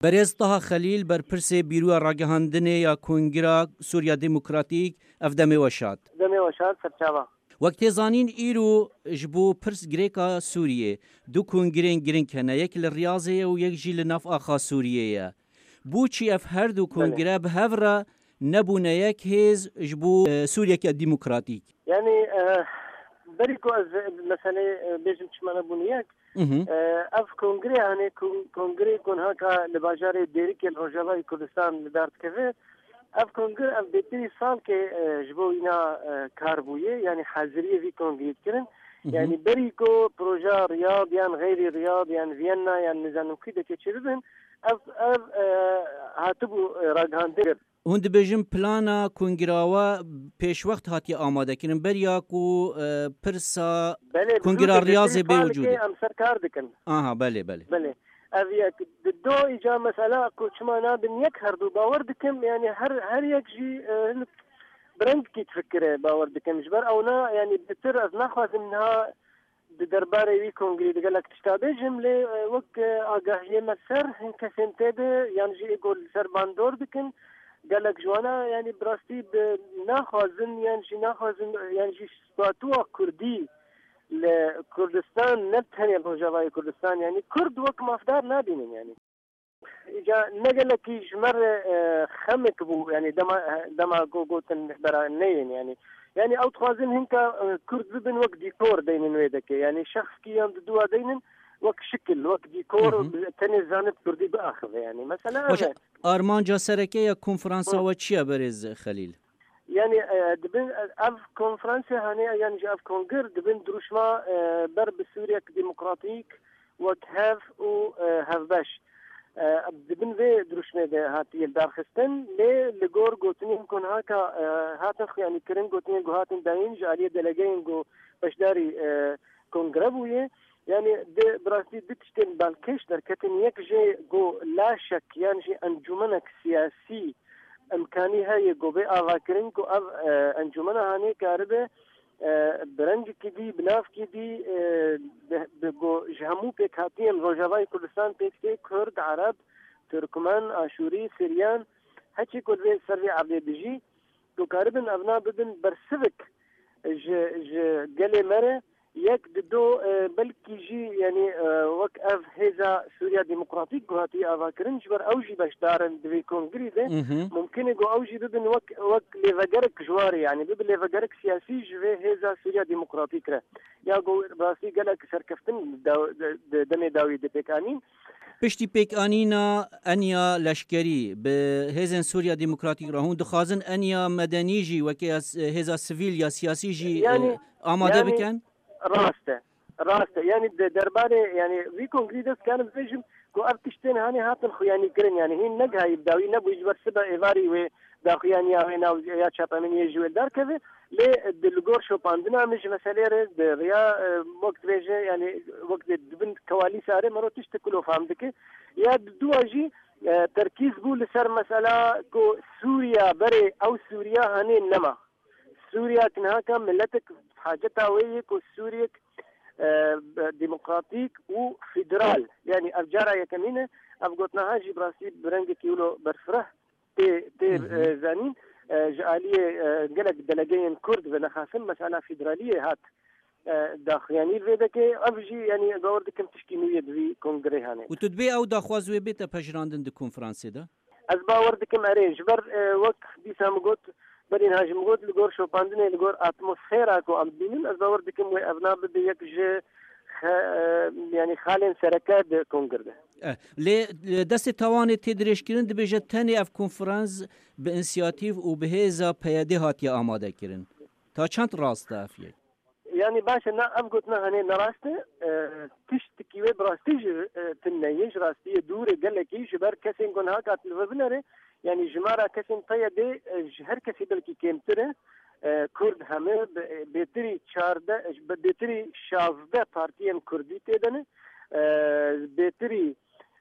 بەرێز تەها خەلیل بەرپرسێ بیرووە ڕاگەهاندنێ یا کۆنگرا سووریا دموکراتیک ئەف دەمێوە شاد سەرچاوە وەک تێزانین ئیرۆ ji bo pirs girêka Sûriyê du kongirên giring hene yek li Riyazê û yek jî li nav axa Sûriyê ye. Bûçî ev her du kongire bi hev re nebûne yek hêz ji bo Sûriyeke dîmokratîk. Yani berî ku ez meselê bêjim çima nebûne yek ev kongre hani kongre konhaka li bajarê Dêrikê li Rojavayê Kurdistan li dar dikeve ev kongre ev bêtirî salkê ji bo wîna kar bûye yani heziriyê vî kongrê dikirin yani berî ku proja Riyad yan xeyrî Riyad yan Viyana yan nizanim kî dikeçiribin ev hatibû ragihandin. Hûn dibêjin plana kongirawe pêşwext hatiye amadekirin beriya ku pirsa kongira Riyazê bê wicûdê. Em serkar dikin. Aha belê belê. Ev yek do îca mesela ku çima nabin yek her du bawer dikim yani her yek jî birengekî fikire bawer dikim ji ber ewna yani bitir ez naxwazim niha di derbarê wî kongrê digelek tişta bêjim lê wek agahiyê me ser hin kesên tê de yan jî êgo li ser bandor dikin gelek jwana yani birastî naxwazin yan jî naxwazin yan jî statuwa Kurdî li Kurdistan ne tenê Rojavayê Kurdistan yani Kurd wek mafdar nabînin yani. İca ne gelekî ji me re xemek bû yani dema gotin bera neyên yani. Yani ew dixwazin hinka Kurd bibin wek dîkor deynin wê deke yani şexskî yan di duwa deynin wek şikil wek dîkor tenê zanib Kurdî biaxive yani. Mesela ev armanca serekeya konferansa we çi ye berêz Xelîl? Yani dibin ev konferanse hani yani ev kongir dibin duruşma ber bi Sûriyek demokratîk wek hev û hevbeş dibin vê duruşmê de hatiye darxistin lê li gor gotinên konhaka hatin xyanî kirin gotinên gu hatin dayîn ji aliyê delegeyên gu beşdarî kongre bûye yani de birastî di tiştên balkêş derketin yek jê gu laşek yan jî encûmenek siyasî امکانی هەیە گۆبێ ئاواکردن و ئەو ئەنجومەنە هەانەیە کاربێ برەنجێکی دی بنافکی دی ji hemû pêkhatiyên Rojavayê Kurdistan pêk tê Kurd, Arab, Türkmen, Aşûrî, Siryan heçî ku vê ser vê evlê dijî tu karibin evna bibin bersivik ji gelê me re yek di do belkî jî yani wek ev hêza Sûriya Demokratîk gu hatiye avakirin ji ber ew jî beşdarin di vê kongrî de mumkin e gu ew jî bibin wek lêvegerek jwarê yani bibin lêvegerek siyasî ji vê hêza Sûriya Demokratîk re ya gu rastî gelek serkeftin demê dawî dipêkanîn. Piştî pêkanîna enya leşkerî bi hêzên Sûriya Demokratîk re hûn dixwazin enya medenî jî wekî hêza sivîl ya siyasî jî amade bikin? Rast yani derbarê yani vî kongrî dest karim bêjim ku ev tiştên hani hatin xuyanî kirin yani hîn negihayî dawî nebû ji ber siba êvarî wê daxuyaniya wê nav ya çapemeniyê ji wê derkeve lê di li gor şopandina min ji meselê re di riya wek dibêje yani wek dibin kewalî sarê mero tişt kulofam dike ya duwa jî terkîz bû li ser mesela ku Sûriya berê ew Sûriya hanê nema Sûriya tinhaka milletek haceta wê yê ku Sûriyek demokratîk û federal yani ev cara yekemîne ev gotnaha jî birastî bi rengekî wilo berfireh tê zanîn ji aliyê gelek delegeyên Kurd ve nexasin mesela federaliyê hat daxuyanî vê dike ev jî yani bawer dikim tiştî nû ye di vî kongrê hene. û tu dibê ew daxwaz wê bête pejirandin di konferansê de? Ez bawer dikim erê ji ber wek dîsa min got berîn hajim got li gor şopandinê li gor atmosfera ku em bînin ez bawer dikim wê ev nabibe yek ji yani xalên sereke di kongir de. Lê destê tawanê tê dirêjkirin dibêje tenê ev konferans bi inisiyatîv û bi hêza peyedê hatiye amadekirin. Ta çend rast e ev yek? Yani baş ev gotina hani nerast e tiştekî wê bi rastî ji tineyê ji rastiyê dûrê gelekî ji ber kesên gunha katilve binere yani ji mara kesên peyedê ji her kesî belkî kêmtir e Kurd heme bêtirî çarde bêtirî 16 partiyên Kurdî tê de ne bêtirî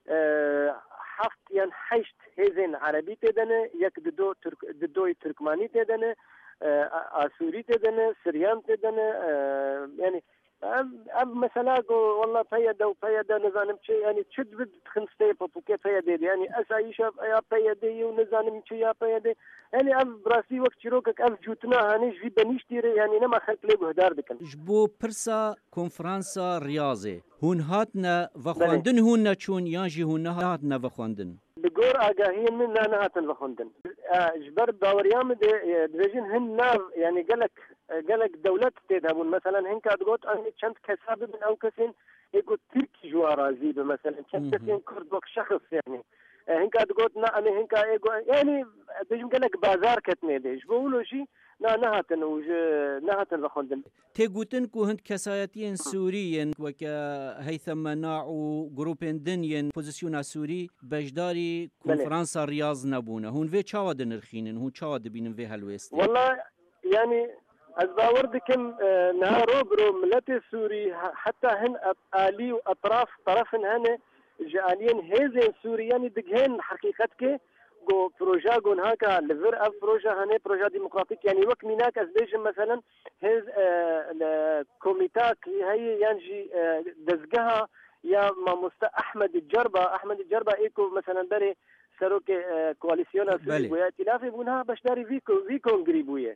heft yan heşt hêzên Erebî tê de ne yek di doyê Türkmanî tê de ne Asurî tê de ne Siryan tê de ne yani مثلا والله فيدا نزانم شيء يعني تشد بد خنستي بوكي فيدا يعني اسايش يا فيدا ونزانم شيء يا فيدا يعني براسي وقت شروكك جوتنا هاني في بنيشتي يعني نما خلق لي هدار دكن جبو برسا كونفرانسا رياضي هون هاتنا وخواندن هون چون يانجي هون هاتنا وخواندن بقور آگاهی من نه هاتن وخوندن جبر باوریام دبیجن هن ناف يعني قالك دولت تدهبون مثلا هن كادقوت أني كنت كساب من أو كسين يقول تركي جوارا زيبة مثلا كنت كسين كرد وك شخص يعني هن كادقوت نا أني هن يعني بيجم قالك بازار كتني ديش بقولوا شيء نهاتن وخوندن تيقوتن كو هند كسايتين سوريين وكا هيثم مناع و جروبين دنيين بوزيسيونا سوري بجداري كونفرانسا رياض نبونا هون في چاواد نرخينن هون چاواد بينن في هلويست والله يعني أزباور دكم نهارو برو ملت سوري حتى هن آلي وأطراف طرفن هن جالين هيزين سوري يعني دقهن حقيقتك جو بروجا جون هاكا لفر اف بروجا هني بروجا ديمقراطيك يعني وقت ميناك ازديجن مثلا هز الكوميتاك هي ينجي دزقها يا ما احمد الجربه ايكو مثلا بري سروك كواليسيون سوري بويا ائتلافي بونها باش داري فيكو قريبويه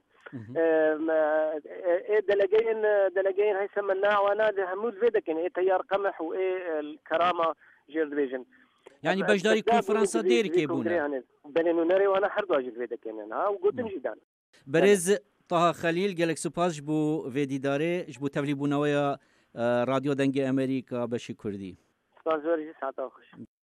دلقين هي سمنا وانا همود فيدك يعني تيار قمح وايه الكرامه جيردفيجن يعني بجداري كونفرانسا دير كيبونا بينو نري وانا حردو اجي فيدا كينن ها وقوتن جدان برز طه خليل قالك سوباس جبو فيدي داري جبو تفلي بوناويا راديو دنگي امريكا بشي كردي سپاس زۆر ساعتەوە خوش